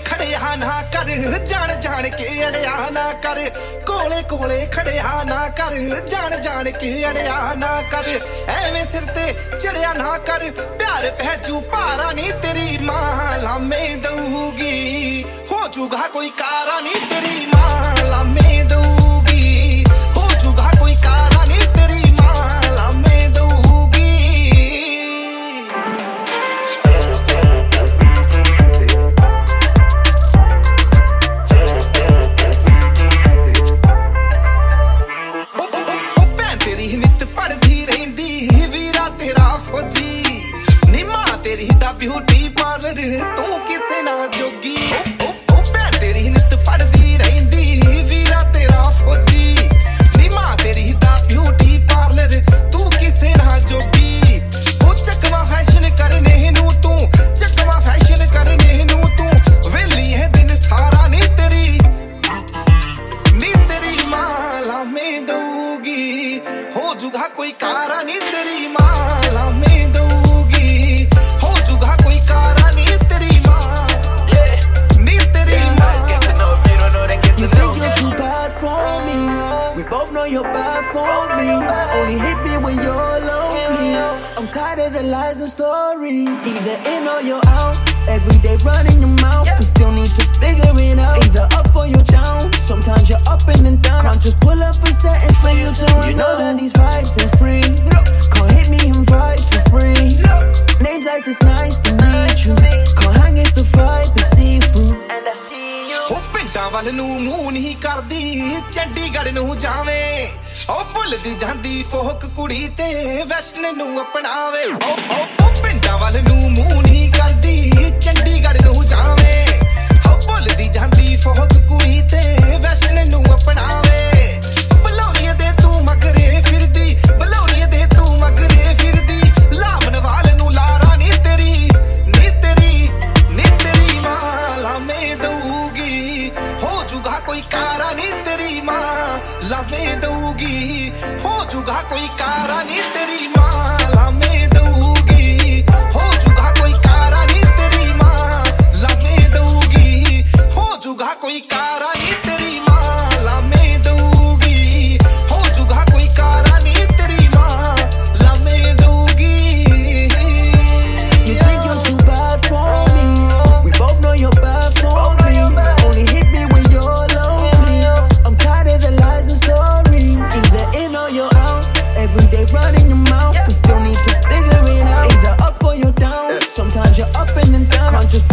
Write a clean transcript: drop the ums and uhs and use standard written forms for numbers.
ਖੜਿਆ ਨਾ ਕਰ ਜਾਣ ਜਾਣ ਕੇ ਅੜਿਆ ਨਾ ਕਰ ਕੋਲੇ ਕੋਲੇ ਖੜਿਆ ਨਾ ਕਰ ਜਾਣ ਜਾਣ ਕੇ ਅੜਿਆ ਨਾ ਕਰ ਐਵੇਂ ਸਿਰ ਤੇ ਚੜਿਆ ਨਾ ਕਰ ਪਿਆਰ ਪਹਿਜੂ ਭਾਰਾ ਨਹੀਂ ਤੇਰੀ ਮਾਂ ਲਾਮੇ ਦਊਗੀ ਹੋ ਜੂਗਾ ਕੋਈ ਕਾਰਾ ਨਹੀਂ ਤੇਰੀ ਮਾਂ ਲਾਮੇ ਦਊਗੀ ਹੋ ਜੂਗਾ ਕੋਈ ਕਾਰਾ ਨਹੀਂ ਤੇਰੀ ਮਾਂ ਲਾਮੇ ਦਊਗੀ ਤੇਰੀ ਨਿੱਤ ਪੜਦੀ ਰਹਿੰਦੀ ਵੀਰਾ ਤੇਰਾ ਫੌਜੀ ਨੀ ਮਾਂ ਤੇਰੀ ਦਾ ਬਿਊਟੀ ਪਾਰਲਰ ਤੂੰ ਕਿਸੇ ਨਾ ਜੋਗੀ ਭੈਣ ਤੇਰੀ ਨਿੱਤ ਪੜਦੀ ਰਹਿੰਦੀ ਵੀਰਾ ਤੇਰਾ ਫੌਜੀ ਨੀ ਮਾਂ ਤੇਰੀ ਦਾ ਬਿਊਟੀ ਪਾਰਲਰ ਤੂੰ ਕਿਸੇ ਨਾ ਜੋਗੀ ਉਹ ਚੱਕਵਾ ਫੈਸ਼ਨ ਕਰਨੇ ਨੂੰ ਤੂੰ ਚੱਕਵਾ ਫੈਸ਼ਨ ਕਰਨੇ ਨੂੰ ਤੂੰ ਵੇਲੀ ਹੈ ਦਿਨ ਸਾਰਾ ਨੀ ਤੇਰੀ ਮਾਂ ਲਾਮੇ ਦਊਗੀ ਹੋ ਜੂਗਾ ਕੋਈ ਕਾਰਾ ਨਹੀਂ ਤੇਰੀ ਮਾਂ ਲਾਮੇ ਦਊਗੀ ਹੋ ਜੂਗਾ ਕੋਈ ਕਾਰਾ ਨਹੀਂ ਤੇਰੀ ਮਾਂ ਨਹੀਂ ਤੇਰੀ ਮਾਂ You think you're too bad for me We both know you're bad for me Only hit me when you're lonely I'm tired of the lies and stories Either in or you're out Every day running your mouth We still need to figure it out Either up or you're down Sometimes you're up and then down Can't just pull up for settings for you to run. You know that these vibes ain't free Can't hit me and vibe for free Names like it's nice to meet you Can't hang if the vibe is see-through And I see you ਉਹ ਪਿੰਡਾਂ ਵੱਲ ਨੂੰ ਮੂੰਹ ਨਹੀਂ ਕਰਦੀ ਚੰਡੀਗੜ੍ਹ ਨੂੰ ਜਾਵੇਂ ਉਹ ਭੁੱਲਦੀ ਜਾਂਦੀ ਫੋਕ ਕੁੜੀ ਤੇ ਵੈਸਟਰਨ ਨੂੰ ਅਪਣਾਵੇ ਉਹ ਪਿੰਡਾਂ ਵੱਲ ਨੂੰ ਮੂੰਹ ਨਹੀਂ ਕਰਦੀ ਚੰਡੀਗੜ੍ਹ ਨੂੰ ਜਾਵੇਂ ਉਹ ਭੁੱਲਦੀ ਜਾਂਦੀ ਫੋਕ ਕੁੜੀ ਤੇ ਵੈਸਟਰਨ ਨੂੰ ਅਪਣਾਵੇ ਬਲੌਰੀਏ ਦੇ ਤੂੰ ਮਗਰੇ ਫਿਰਦੀ ਬਲੌਰੀਏ ਦੇ ਤੂੰ ਮਗਰੇ ਫਿਰਦੀ ਲਾਮਨ ਵਾਲ ਨੂੰ ਲਾਰਾ ਨਹੀਂ ਤੇਰੀ ਮਾਂ ਲਾਮੇ ਦਊਗੀ ਹੋ ਜੂਗਾ ਕੋਈ ਕਾਰਾ ਨਹੀਂ ਤੇਰੀ ਮਾਂ ਲਾਮੇ ਦਊਗੀ ਹੋ ਜੂਗਾ ਕੋਈ ਕਾਰਾ ਨਹੀਂ ਤੇਰੀ ਮਾਂ ਲਾਮੇ ਦਊਗੀ ਹੋ ਜੂਗਾ ਕੋਈ ਕਾਰਾ ਨਹੀਂ ਤੇਰੀ ਮਾਂ ਲਾਮੇ ਦਊਗੀ ਹੋ ਜੂਗਾ ਕੋਈ ਕਾਰਾ ਨਹੀਂ ਤੇਰੀ ਮਾਂ ਲਾਮੇ ਦਊਗੀ ਹੋ ਜੂਗਾ ਕੋਈ ਕਾਰਾ ਨਹੀਂ ਤੇਰੀ ਮਾਂ ਲਾਮੇ ਦਊਗੀ You think you're too bad for me We both know you're bad for me Only hit me when you're lonely I'm tired of the lies and stories Either in or you're out Every day running your mouth We still need to figure it out Either up or you're down Sometimes you're up and then down Can't just